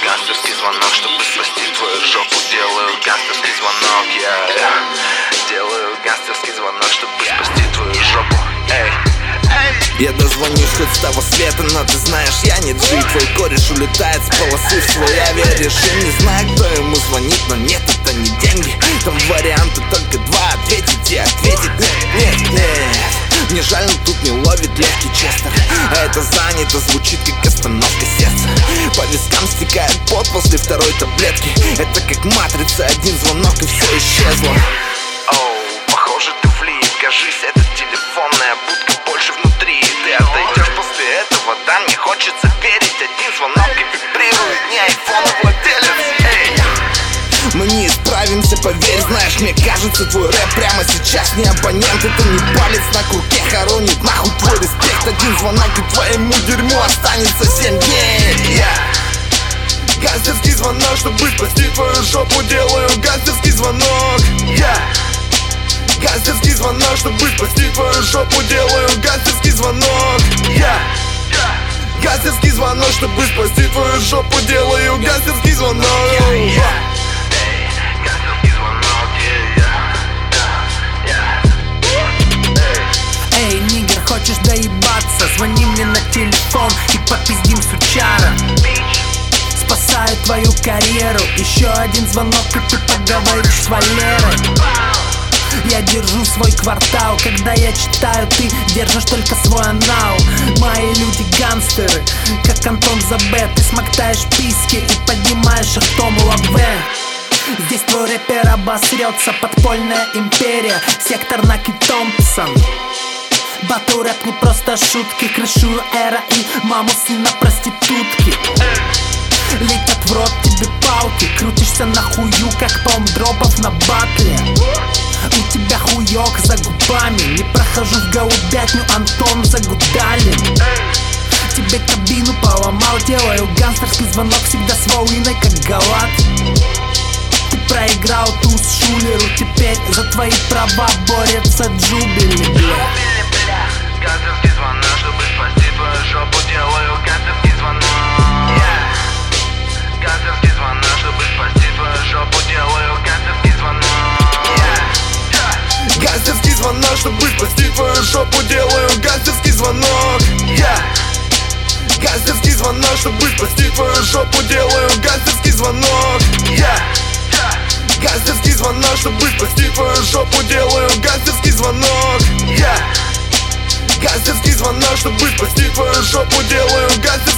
гангстерский звонок, чтобы спасти твою жопу. Делаю гангстерский звонок, делаю гангстерский звонок, чтобы спасти твою жопу. Я дозвонюсь хоть с того света, но ты знаешь, я не G. Твой кореш улетает с полосы в свой авиарежим. Не знаю, кто ему звонит, но нет, это не деньги. Там варианты только два: ответить и ответить нет. Мне жаль, но тут не ловит легкий Честер. А это занято, звучит как остановка сердца. По вискам стекает пот после второй таблетки. Это как матрица, один звонок и все исчезло. Похоже, ты влип, кажись, это телефонная будка больше внутри. Ты отойдешь после этого, да, мне хочется верить. Один звонок и вибрирует, не айфон, а владелец. Мы не исправимся, поверь, знаешь, мне кажется, твой рэп прямо сейчас не абонент. Это не палец на курке хоронит нахуй твой респект. Один звонок и твоему дерьму останется 7 дней. Гангстерский звонок, чтобы спасти твою жопу. Делаю гангстерский звонок. Гангстерский звонок, чтобы спасти твою жопу. Делаю гангстерский звонок. Гангстерский звонок, чтобы спасти твою жопу. Делаю гангстерский звонок. Эй, нигер, хочешь доебаться? Звони мне на телефон и попиздим сучара. Спасаю твою карьеру. Еще один звонок и ты поговоришь с Валерой. Я держу свой квартал, когда я читаю, ты держишь только свой анал. Мои люди гангстеры, как Антон Забе. Ты смоктаешь писки и поднимаешь их Тому Лаве. Здесь твой рэпер обосрется, подпольная империя, сектор Наки Томпсон. Батл рэп не просто шутки, крышую эра и маму сына проститутки. Летят в рот тебе палки, крутишься на хую, как палмдропов на батле. У тебя хуёк за губами, не прохожу в голубятню, Антон Загудалин. Тебе кабину поломал, делаю гангстерский звонок всегда с волыной, как Галат. Ты проиграл туз шулеру, теперь за твои права борется Джубили, бля. Гангстерский звонок, чтобы спасти твою жопу. Делаю гангстерский звонок. Гангстерский звонок, чтобы спасти твою жопу. Делаю гангстерский звонок. Гангстерский звонок, чтобы спасти твою жопу. Делаю гангстерский звонок. Гангстерский звонок, чтобы спасти твою жопу. Делаю гангстерский звонок. Гангстерский звонок, чтобы спасти твою жопу. Делаю гангстерский звонок. Гангстерский звонок, чтобы спасти твою жопу. Делаю гангстерский